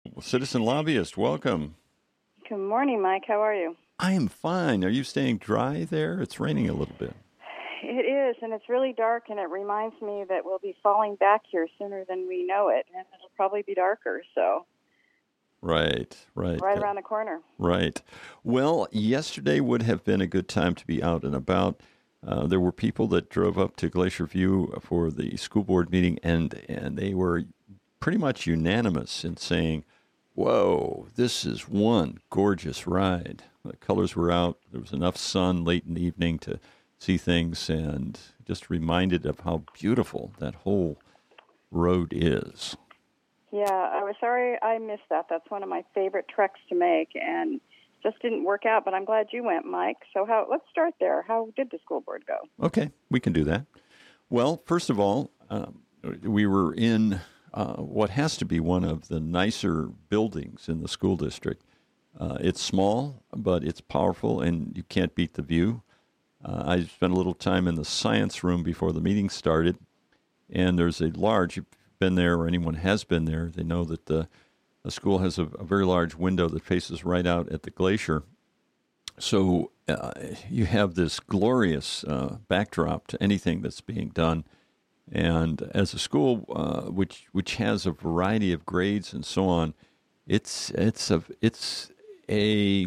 Citizen lobbyist, welcome. Good morning, Mike. How are you? I am fine. Are you staying dry there? It's raining a little bit. It is, and it's really dark, and it reminds me that we'll be falling back here sooner than we know it, and it'll probably be darker, so Right. right around the corner. Right. Well, yesterday would have been a good time to be out and about. There were people that drove up to Glacier View for the school board meeting, and they were pretty much unanimous in saying, "Whoa, this is one gorgeous ride." The colors were out. There was enough sun late in the evening to see things, and just reminded of how beautiful that whole road is. Yeah, I was sorry I missed that. That's one of my favorite treks to make, and just didn't work out, but I'm glad you went, Mike. So let's start there. How did the school board go? Okay, we can do that. Well, first of all, we were in what has to be one of the nicer buildings in the school district. It's small, but it's powerful, and you can't beat the view. I spent a little time in the science room before the meeting started, and there's a large, you've been there or anyone has been there, they know that the school has a very large window that faces right out at the glacier. So you have this glorious backdrop to anything that's being done. And as a school which has a variety of grades and so on, it's a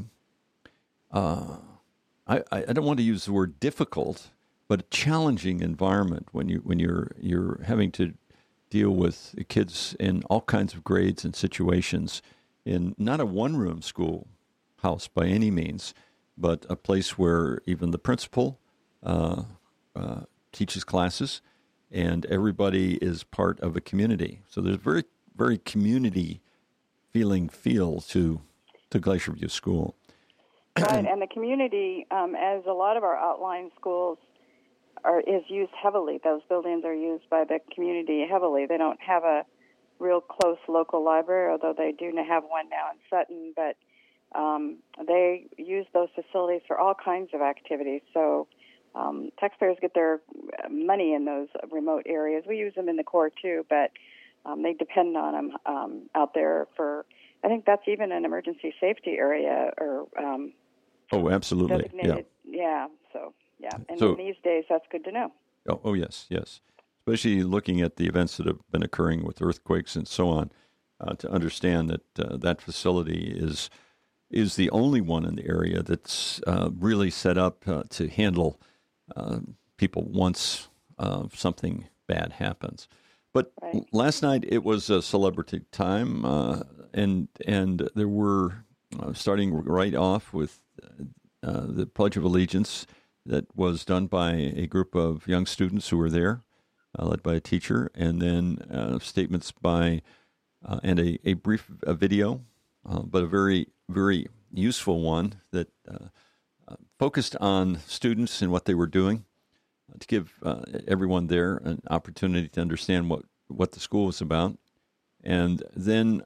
I don't want to use the word difficult, but a challenging environment when you're having to deal with kids in all kinds of grades and situations in not a one room schoolhouse by any means, but a place where even the principal teaches classes and everybody is part of a community. So there's very, very community feel to Glacier View School. Right, and the community, as a lot of our outlying schools, is used heavily. Those buildings are used by the community heavily. They don't have a real close local library, although they do have one now in Sutton, but they use those facilities for all kinds of activities. So taxpayers get their money in those remote areas. We use them in the core too, but they depend on them out there for, I think that's even an emergency safety area or Oh, absolutely. designated. Yeah, and So, in these days, that's good to know. yes. Especially looking at the events that have been occurring with earthquakes and so on, to understand that that facility is the only one in the area that's really set up to handle people once something bad happens. But Right. last night it was a celebrity time, and there were starting right off with the Pledge of Allegiance that was done by a group of young students who were there, led by a teacher, and then statements by and a brief video, but a very, very useful one that focused on students and what they were doing to give everyone there an opportunity to understand what the school was about. And then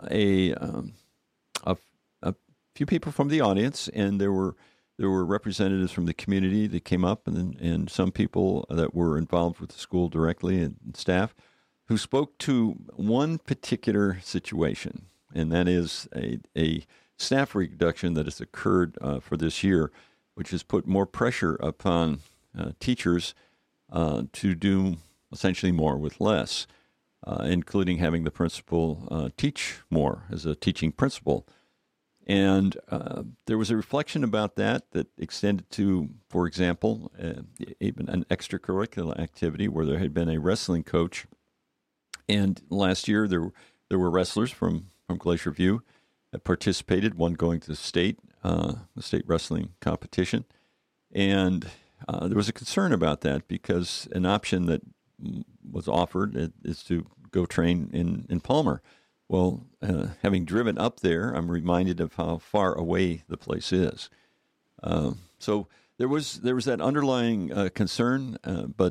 a few people from the audience, and there were representatives from the community that came up, and some people that were involved with the school directly and staff who spoke to one particular situation, and that is a staff reduction that has occurred for this year, which has put more pressure upon teachers to do essentially more with less, including having the principal teach more as a teaching principal. And there was a reflection about that extended to, for example, even an extracurricular activity where there had been a wrestling coach. And last year there were wrestlers from Glacier View that participated, one going to the state wrestling competition. And there was a concern about that because an option that was offered is to go train in Palmer. Well, having driven up there, I'm reminded of how far away the place is. So there was that underlying concern, but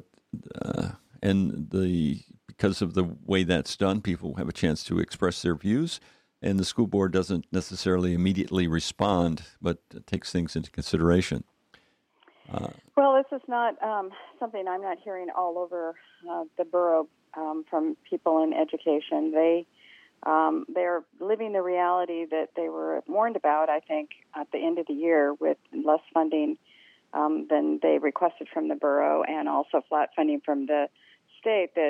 because of the way that's done, people have a chance to express their views, and the school board doesn't necessarily immediately respond, but takes things into consideration. Well, this is not something I'm not hearing all over the borough from people in education. They they're living the reality that they were warned about, I think, at the end of the year with less funding than they requested from the borough and also flat funding from the state that,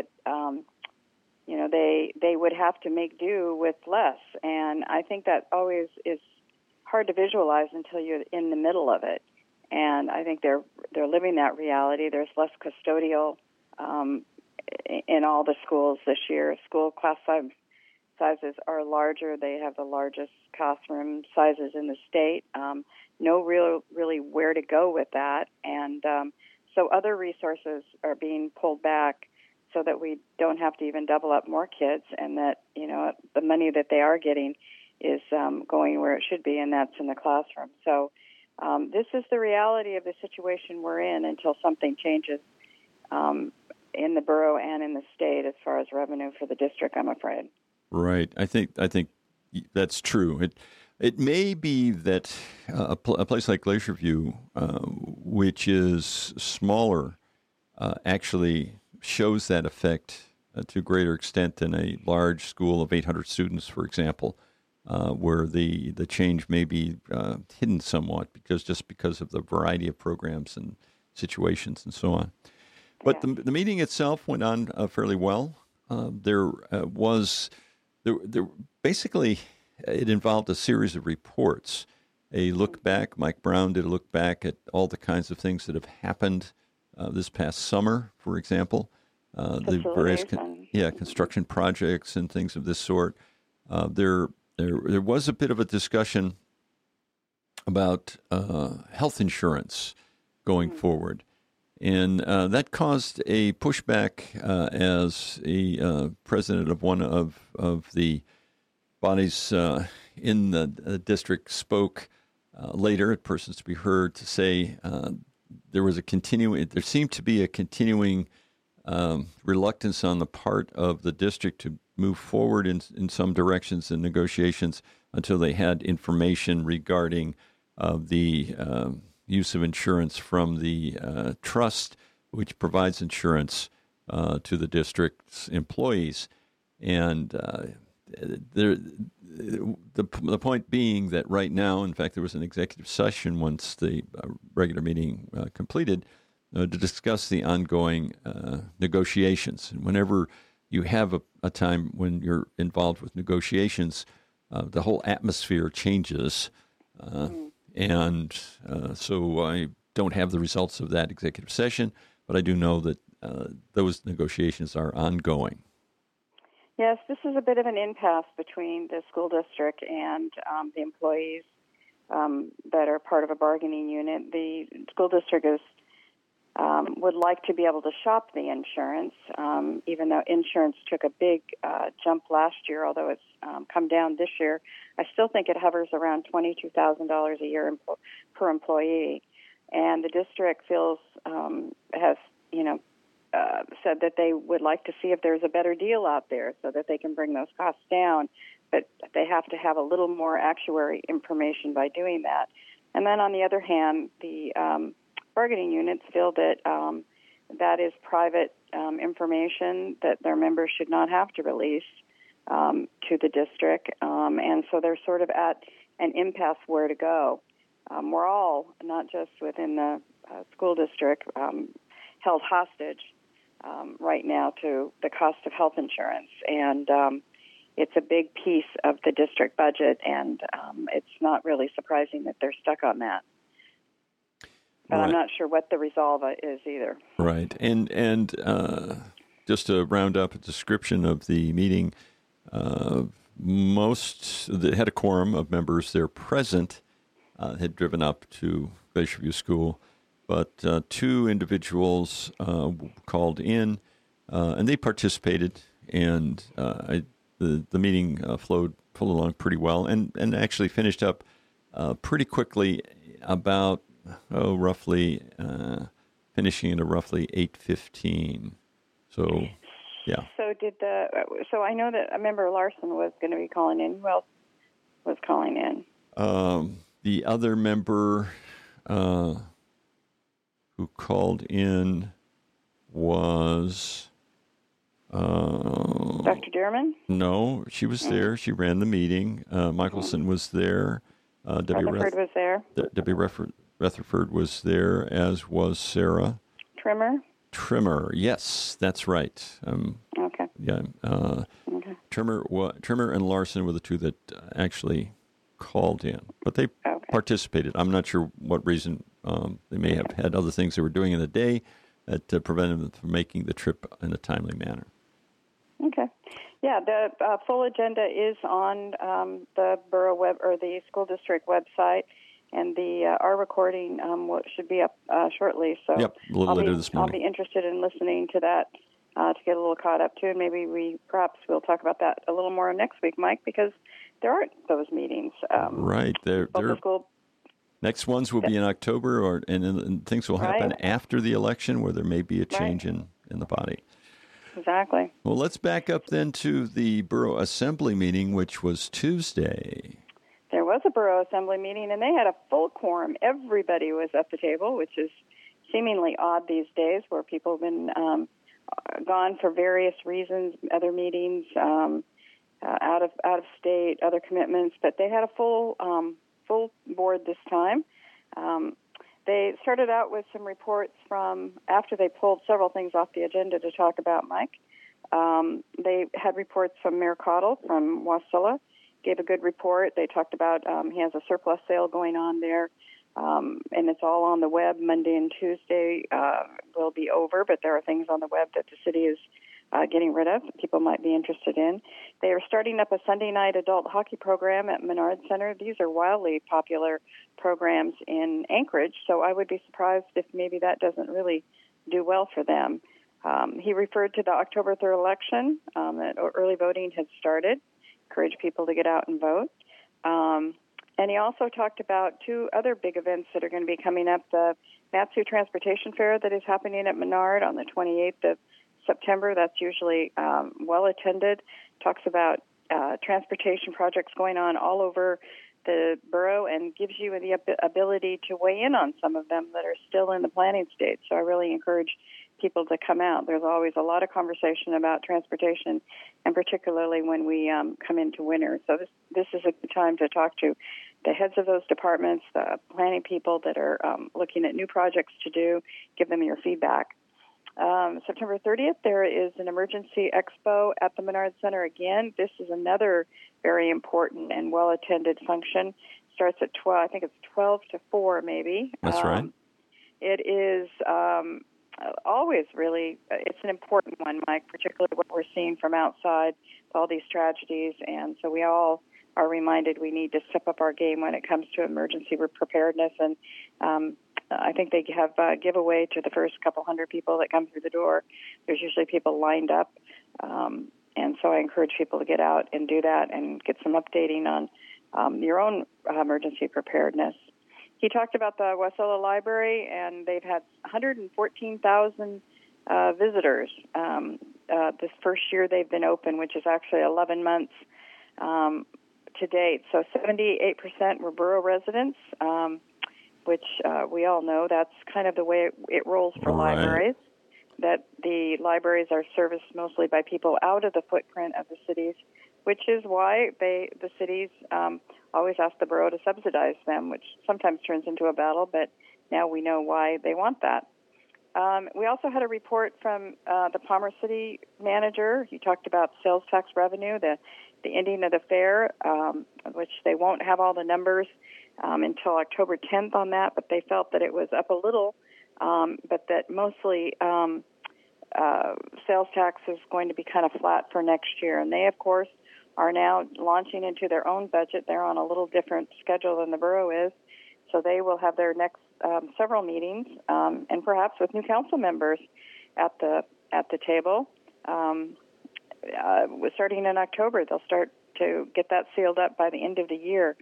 they would have to make do with less. And I think that always is hard to visualize until you're in the middle of it. And I think they're living that reality. There's less custodial in all the schools this year. School class sizes are larger. They have the largest classroom sizes in the state. No really where to go with that. And so other resources are being pulled back so that we don't have to even double up more kids, and that, the money that they are getting is going where it should be, and that's in the classroom. So this is the reality of the situation we're in until something changes in the borough and in the state as far as revenue for the district, I'm afraid. Right. I think that's true. It may be that a place like Glacier View, which is smaller, actually shows that effect to a greater extent than a large school of 800 students, for example, where the change may be hidden somewhat because of the variety of programs and situations and so on. But the meeting itself went on fairly well. There basically it involved a series of reports, a look back. Mike Brown did a look back at all the kinds of things that have happened this past summer, for example, the various construction projects and things of this sort. There was a bit of a discussion about health insurance going forward. And that caused a pushback as a president of one of the bodies in the district spoke later at Persons to be Heard to say there seemed to be a continuing reluctance on the part of the district to move forward in some directions in negotiations until they had information regarding the use of insurance from the trust, which provides insurance to the district's employees. And the point being that right now, in fact, there was an executive session once the regular meeting completed to discuss the ongoing negotiations. And whenever you have a time when you're involved with negotiations, the whole atmosphere changes. And so I don't have the results of that executive session, but I do know that those negotiations are ongoing. Yes, this is a bit of an impasse between the school district and the employees that are part of a bargaining unit. The school district would like to be able to shop the insurance, even though insurance took a big jump last year, although it's come down this year. I still think it hovers around $22,000 a year per employee. And the district has said that they would like to see if there's a better deal out there so that they can bring those costs down. But they have to have a little more actuary information by doing that. And then on the other hand, the bargaining units feel that that is private information that their members should not have to release to the district. And so they're sort of at an impasse where to go. We're all, not just within the school district, held hostage right now to the cost of health insurance. And it's a big piece of the district budget, and it's not really surprising that they're stuck on that. But I'm not sure what the resolve is either. Right. And just to round up a description of the meeting, they had a quorum of members there present, had driven up to Glacier View School, but two individuals called in, and they participated, and the meeting flowed along pretty well, and actually finished up pretty quickly, about roughly finishing at roughly 8:15. So, yeah. So I know that a member Larson was going to be calling in. Who else was calling in? The other member who called in was Dr. Dearman? No, she was there. She ran the meeting. Michelson was there. Rutherford was there. Debbie Rutherford was there, as was Sarah Trimmer? Yes, that's right. Okay. Yeah. Okay. Trimmer and Larson were the two that actually called in, but they participated. I'm not sure what reason. They may have had other things they were doing in the day that prevented them from making the trip in a timely manner. Okay. Yeah, the full agenda is on the borough web or the school district website, and our recording should be up shortly. So yep, a little later this morning. I'll be interested in listening to that to get a little caught up too, and maybe perhaps we'll talk about that a little more next week, Mike, because there aren't those meetings. Right. Next ones will be in October, and things will happen after the election where there may be a change in the body. Exactly. Well, let's back up then to the Borough Assembly meeting, which was Tuesday. There was a Borough Assembly meeting, and they had a full quorum. Everybody was at the table, which is seemingly odd these days, where people have been gone for various reasons, other meetings, out of state, other commitments. But they had a full board this time. They started out with some reports from after they pulled several things off the agenda to talk about, Mike. They had reports from Mayor Cottle from Wasilla, gave a good report. They talked about he has a surplus sale going on there, and it's all on the web. Monday and Tuesday will be over, but there are things on the web that the city is getting rid of that people might be interested in. They are starting up a Sunday night adult hockey program at Menard Center. These are wildly popular programs in Anchorage, so I would be surprised if maybe that doesn't really do well for them. He referred to the October 3rd election, that early voting had started, encourage people to get out and vote. And he also talked about two other big events that are going to be coming up, the Mat-Su Transportation Fair that is happening at Menard on the 28th of September. That's usually well attended. Talks about transportation projects going on all over the borough and gives you the ability to weigh in on some of them that are still in the planning stage. So I really encourage people to come out. There's always a lot of conversation about transportation, and particularly when we come into winter. So this is a good time to talk to the heads of those departments, the planning people that are looking at new projects to do, give them your feedback. September 30th, there is an emergency expo at the Menard Center again. This is another very important and well-attended function. Starts at 12, I think it's 12 to 4 maybe. That's right. It is always really, it's an important one, Mike, particularly what we're seeing from outside with all these tragedies. And so we all are reminded we need to step up our game when it comes to emergency preparedness. And I think they have a giveaway to the first couple hundred people that come through the door. There's usually people lined up. And so I encourage people to get out and do that and get some updating on your own emergency preparedness. He talked about the Wasilla Library, and they've had 114,000 visitors this first year they've been open, which is actually 11 months to date. So 78% were borough residents, which we all know that's kind of the way it rolls for libraries, that the libraries are serviced mostly by people out of the footprint of the cities, which is why the cities always ask the borough to subsidize them, which sometimes turns into a battle, but now we know why they want that. We also had a report from the Palmer City manager. He talked about sales tax revenue, the ending of the fair, which they won't have all the numbers until October 10th on that, but they felt that it was up a little, but that mostly sales tax is going to be kind of flat for next year. And they, of course, are now launching into their own budget. They're on a little different schedule than the borough is, so they will have their next several meetings, and perhaps with new council members at the table. Starting in October, they'll start to get that sealed up by the end of the year.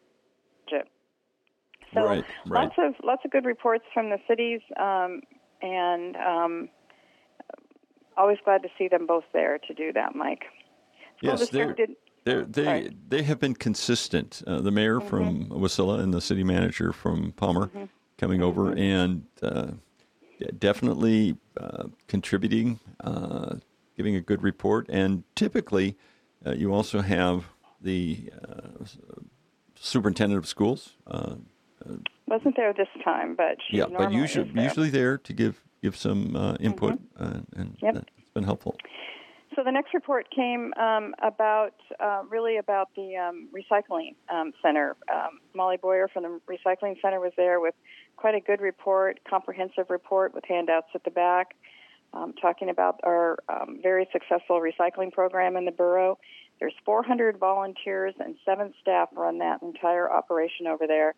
So right. lots of good reports from the cities, and always glad to see them both there to do that, Mike. Yes, they have been consistent. The mayor from Wasilla and the city manager from Palmer coming over and definitely contributing giving a good report. And typically, you also have the superintendent of schools. Wasn't there this time, but she's but usually there to give some input, and it's been helpful. So the next report came about the recycling center. Molly Boyer from the recycling center was there with quite a good report, comprehensive report with handouts at the back, talking about our very successful recycling program in the borough. There's 400 volunteers and 7 staff run that entire operation over there.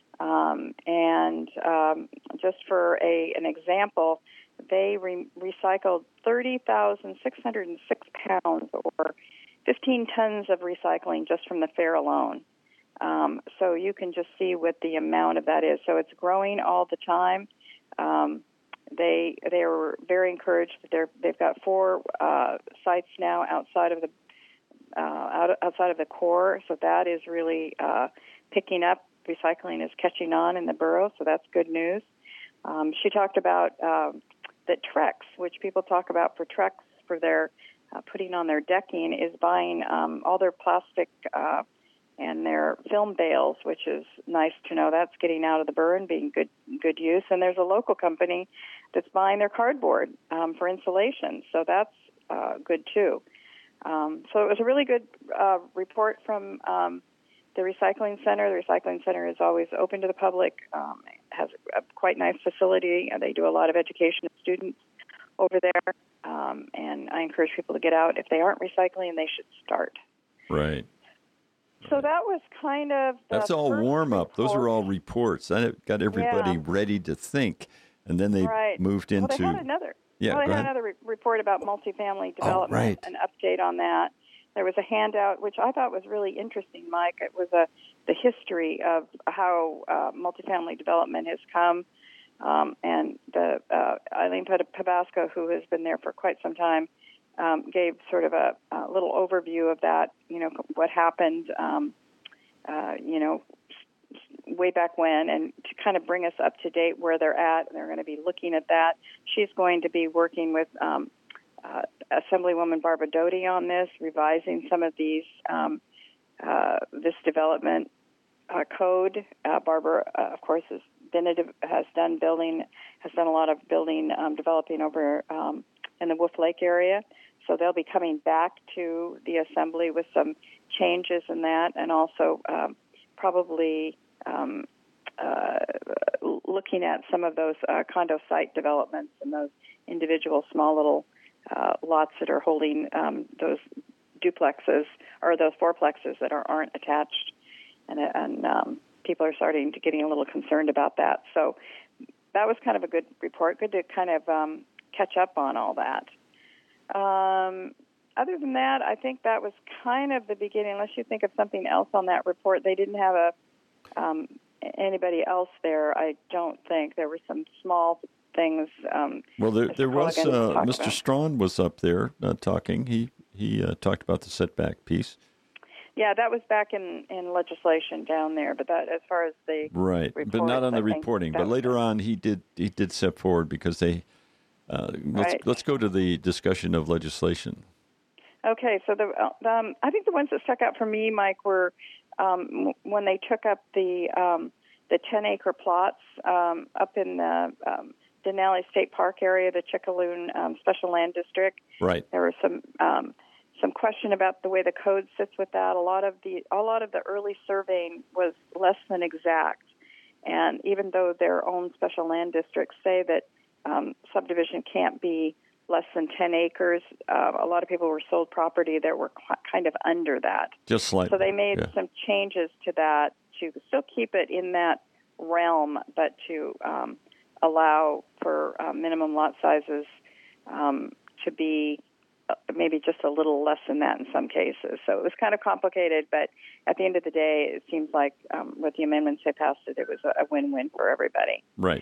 Just for an example, they recycled 30,606 pounds, or 15 tons of recycling just from the fair alone. So you can just see what the amount of that is. So it's growing all the time. They were very encouraged that they've got 4 sites now outside of the core. So that is really picking up. Recycling is catching on in the borough, so that's good news. She talked about that Trex, which people talk about for Trex for their putting on their decking, is buying all their plastic and their film bales, which is nice to know. That's getting out of the borough and being good use. And there's a local company that's buying their cardboard for insulation, so that's good too. So it was a really good report from the recycling center. The recycling center is always open to the public. It has a quite nice facility. They do a lot of education of students over there, and I encourage people to get out. If they aren't recycling, they should start. Right. So that was kind of that's all warm up. Those are all reports. That got everybody ready to think, and then they moved into. Well, they had another. They had another report about multifamily development, an update on that. There was a handout, which I thought was really interesting, Mike. It was the history of how multifamily development has come, and the Eileen Pabasco, who has been there for quite some time, gave sort of a little overview of that. What happened, way back when, and to kind of bring us up to date where they're at. They're going to be looking at that. She's going to be working with Assemblywoman Barbara Doty on this, revising some of these this development code. Barbara, of course, has done a lot of building developing over in the Wolf Lake area. So they'll be coming back to the Assembly with some changes in that, and also probably looking at some of those condo site developments and those individual small little lots that are holding those duplexes or those fourplexes that aren't attached, and people are starting to getting a little concerned about that. So that was kind of a good report. Good to kind of catch up on all that. Other than that, I think that was kind of the beginning. Unless you think of something else on that report, they didn't have anybody else there. I don't think there were some small things. Well, there was Mr. Strawn was up there talking. He talked about the setback piece. Yeah, that was back in legislation down there. But that, as far as the reports, but not on the reporting. But later on, he did step forward because they. Let's go to the discussion of legislation. Okay, so I think the ones that stuck out for me, Mike, were when they took up the 10-acre plots up in the Denali State Park area, the Chickaloon Special Land District. Right. There was some question about the way the code sits with that. A lot of the early surveying was less than exact, and even though their own special land districts say that subdivision can't be less than 10 acres, a lot of people were sold property that were kind of under that. Just slightly. So they made some changes to that to still keep it in that realm, but to allow for minimum lot sizes to be maybe just a little less than that in some cases. So it was kind of complicated, but at the end of the day, it seems like with the amendments they passed, it was a win-win for everybody. Right.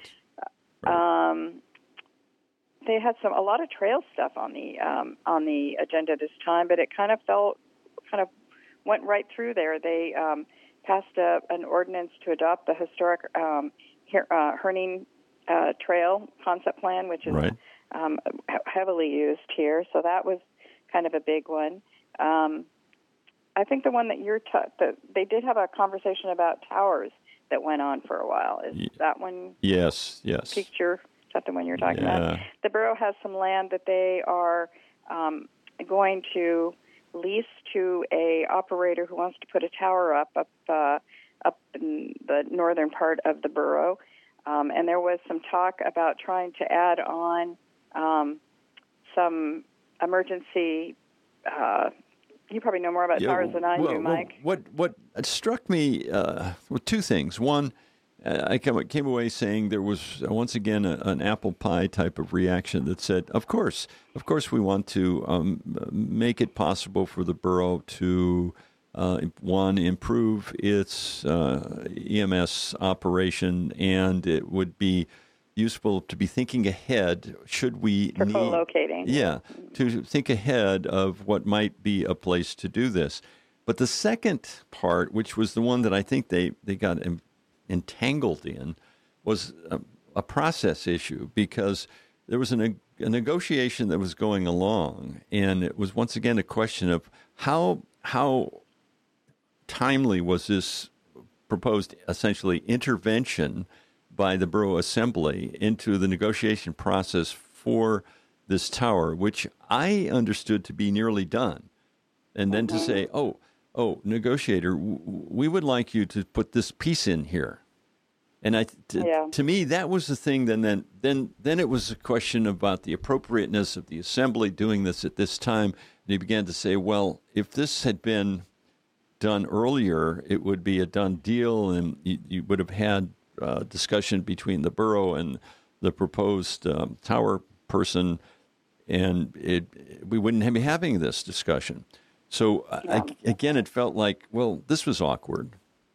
They had a lot of trail stuff on the agenda this time, but it kind of went right through there. They passed an ordinance to adopt the historic Herning Trail concept plan, which is heavily used here. So that was kind of a big one. I think the one that they did have a conversation about towers that went on for a while. Is that one? Yes. Piqued your, is that the one you're talking about? The borough has some land that they are going to lease to a operator who wants to put a tower up in the northern part of the borough. And there was some talk about trying to add on some emergency. You probably know more about towers than I do, Mike. What struck me were two things. One, I came away saying there was once again an apple pie type of reaction that said, "Of course, we want to make it possible for the borough to one, improve its EMS operation, and it would be useful to be thinking ahead should we for co-locating. Yeah, to think ahead of what might be a place to do this." But the second part, which was the one that I think they got entangled in, was a process issue, because there was a negotiation that was going along, and it was once again a question of how timely was this proposed essentially intervention by the Borough Assembly into the negotiation process for this tower, which I understood to be nearly done. And then to say, oh, negotiator, we would like you to put this piece in here. And to me, that was the thing. Then it was a question about the appropriateness of the Assembly doing this at this time. And he began to say, well, if this had been done earlier, it would be a done deal, and you would have had discussion between the borough and the proposed tower person, and we wouldn't be having this discussion. So again, it felt like, well, this was awkward.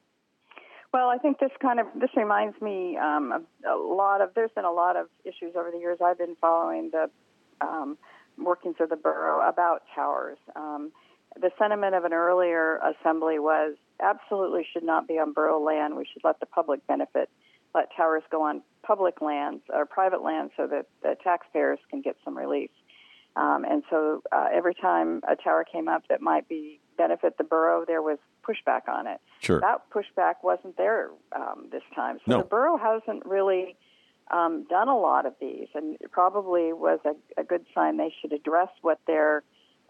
Well, I think this reminds me of there's been a lot of issues over the years. I've been following the workings of the borough about towers. The sentiment of an earlier assembly was absolutely should not be on borough land. We should let the public benefit, let towers go on public lands or private lands so that the taxpayers can get some relief. And so every time a tower came up that might benefit the borough, there was pushback on it. Sure. That pushback wasn't there this time. So the borough hasn't really done a lot of these, and it probably was a good sign. They should address what their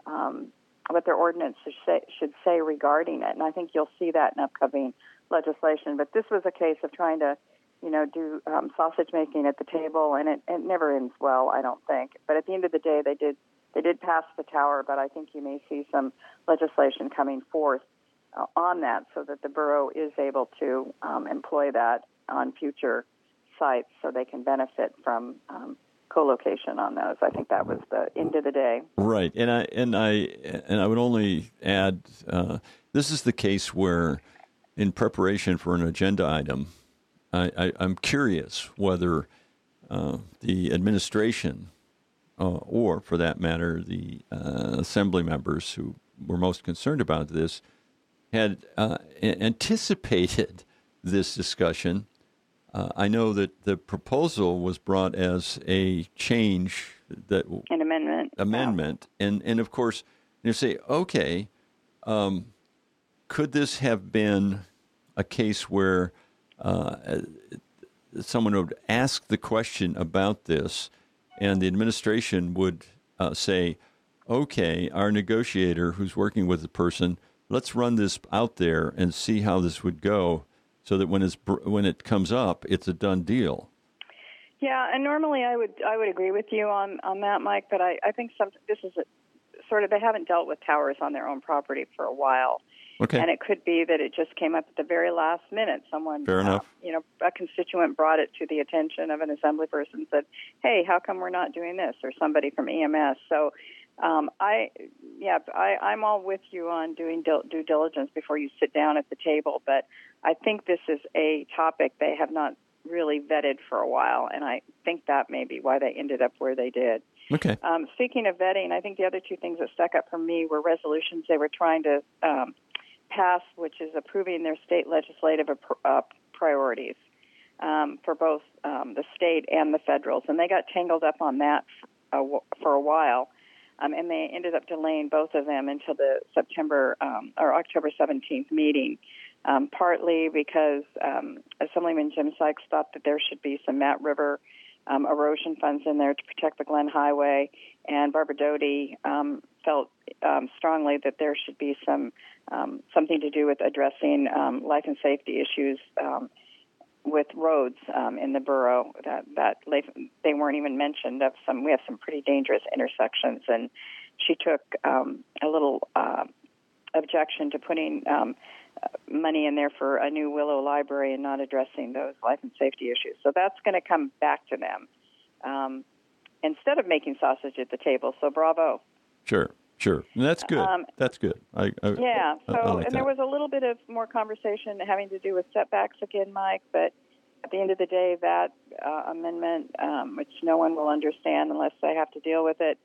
ordinance should say regarding it. And I think you'll see that in upcoming legislation. But this was a case of trying to, do sausage making at the table, and it never ends well, I don't think. But at the end of the day, they did pass the tower, but I think you may see some legislation coming forth on that so that the borough is able to employ that on future sites so they can benefit from co-location on those. I think that was the end of the day. Right, and I would only add, this is the case where, in preparation for an agenda item, I'm curious whether the administration, or for that matter, the assembly members who were most concerned about this, had anticipated this discussion. I know that the proposal was brought as a change, an amendment. And of course, you say, okay, could this have been a case where someone would ask the question about this, and the administration would say, okay, our negotiator who's working with the person, let's run this out there and see how this would go, so that when it comes up, it's a done deal. Yeah, and normally I would agree with you on that, Mike. But I think this is they haven't dealt with towers on their own property for a while. Okay. And it could be that it just came up at the very last minute. Someone, fair enough. A constituent brought it to the attention of an assembly person and said, "Hey, how come we're not doing this?" Or somebody from EMS. So, I'm all with you on doing due diligence before you sit down at the table. But I think this is a topic they have not really vetted for a while, and I think that may be why they ended up where they did. Okay. Speaking of vetting, I think the other two things that stuck up for me were resolutions they were trying to pass, which is approving their state legislative priorities for both the state and the federals. And they got tangled up on that for a while. and they ended up delaying both of them until the September or October 17th meeting, partly because Assemblyman Jim Sykes thought that there should be some Mat River erosion funds in there to protect the Glen Highway, and Barbara Doty felt strongly that there should be something to do with addressing life and safety issues with roads in the borough that they weren't even mentioned. We have some pretty dangerous intersections, and she took a little objection to putting money in there for a new Willow Library and not addressing those life and safety issues. So that's going to come back to them instead of making sausage at the table. So bravo. Sure. And that's good. That's good. And there was a little bit of more conversation having to do with setbacks again, Mike, but at the end of the day, that amendment, which no one will understand unless they have to deal with it,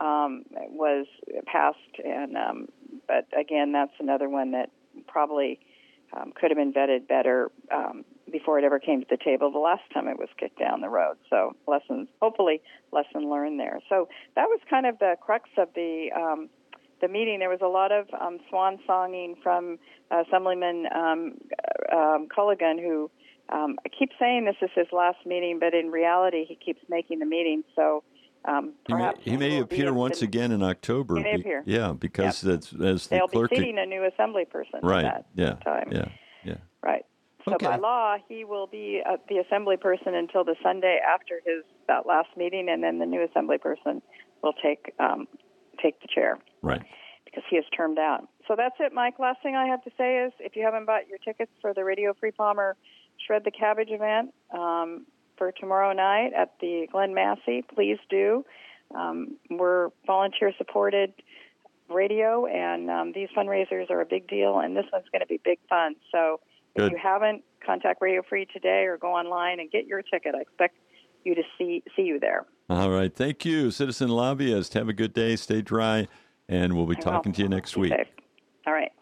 was passed. And but again, that's another one that probably could have been vetted better before it ever came to the table the last time it was kicked down the road. So hopefully lesson learned there. So that was kind of the crux of the meeting. There was a lot of swan songing from Assemblyman Culligan, who keeps saying this is his last meeting, but in reality he keeps making the meeting. So perhaps he may appear once again in October. He may appear. Yeah, because as the they'll clerk... be seating a new assembly person at that time. Yeah. Right. So by law, he will be the assembly person until the Sunday after that last meeting, and then the new assembly person will take the chair. Right. Because he is termed out. So that's it, Mike. Last thing I have to say is, if you haven't bought your tickets for the Radio Free Palmer Shred the Cabbage event for tomorrow night at the Glen Massey, please do. We're volunteer-supported radio, and these fundraisers are a big deal, and this one's going to be big fun. So if you haven't, contact Radio Free today or go online and get your ticket. I expect you to see you there. All right. Thank you, citizen lobbyist. Have a good day. Stay dry, and we'll be talking to you next week. Safe. All right.